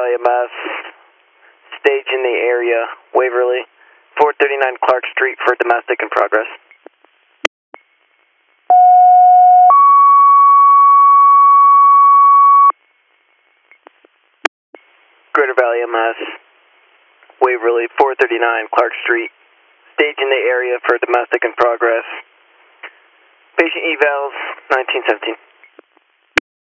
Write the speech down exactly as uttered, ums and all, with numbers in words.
Valley M S, stage in the area, Waverly, four thirty-nine Clark Street for domestic in progress. Greater Valley M S, Waverly, four thirty-nine Clark Street, stage in the area for domestic in progress. Patient evals, nineteen seventeen.